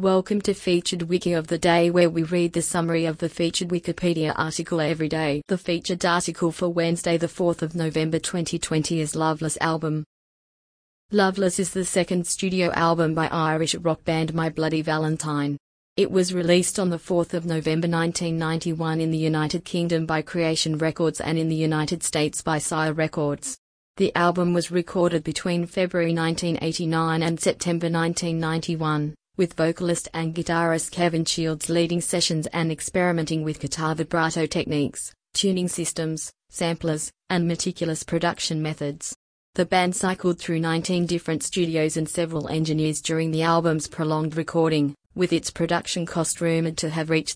Welcome to Featured Wiki of the Day, where we read the summary of the featured Wikipedia article every day. The featured article for Wednesday the 4th of November 2020 is Loveless album. Loveless is the second studio album by Irish rock band My Bloody Valentine. It was released on the 4th of November 1991 in the United Kingdom by Creation Records and in the United States by Sire Records. The album was recorded between February 1989 and September 1991. With vocalist and guitarist Kevin Shields leading sessions and experimenting with guitar vibrato techniques, tuning systems, samplers, and meticulous production methods. The band cycled through 19 different studios and several engineers during the album's prolonged recording, with its production cost rumored to have reached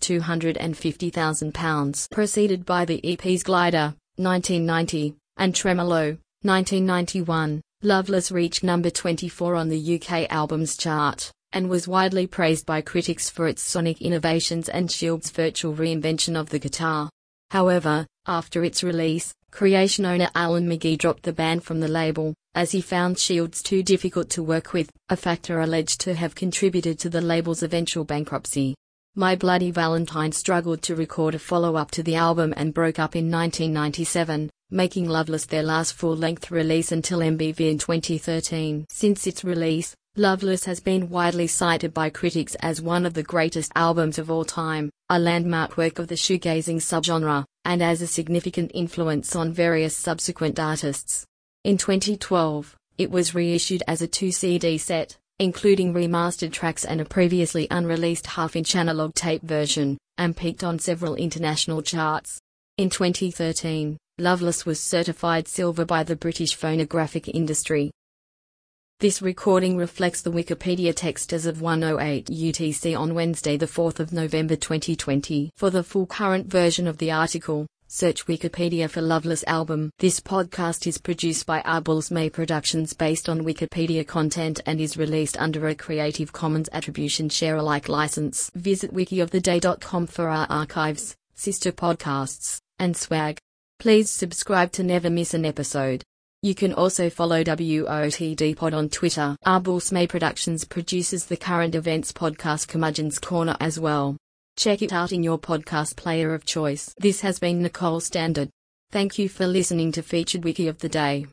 £250,000. Preceded by the EPs Glider, 1990, and Tremolo, 1991, Loveless reached number 24 on the UK Albums Chart, and was widely praised by critics for its sonic innovations and Shields' virtual reinvention of the guitar. However, after its release, Creation owner Alan McGee dropped the band from the label, as he found Shields too difficult to work with, a factor alleged to have contributed to the label's eventual bankruptcy. My Bloody Valentine struggled to record a follow-up to the album and broke up in 1997, making Loveless their last full-length release until MBV in 2013. Since its release, Loveless has been widely cited by critics as one of the greatest albums of all time, a landmark work of the shoegazing subgenre, and as a significant influence on various subsequent artists. In 2012, it was reissued as a 2-CD set, including remastered tracks and a previously unreleased half-inch analog tape version, and peaked on several international charts. In 2013, Loveless was certified silver by the British Phonographic Industry. This recording reflects the Wikipedia text as of 1:08 UTC on Wednesday the 4th of November 2020. For the full current version of the article, search Wikipedia for Loveless album. This podcast is produced by Arbulls May Productions based on Wikipedia content and is released under a Creative Commons Attribution Share Alike license. Visit wikioftheday.com for our archives, sister podcasts, and swag. Please subscribe to never miss an episode. You can also follow WOTD Pod on Twitter. Arbulls May Productions produces the current events podcast Curmudgeon's Corner as well. Check it out in your podcast player of choice. This has been Nicole Standard. Thank you for listening to Featured Wiki of the Day.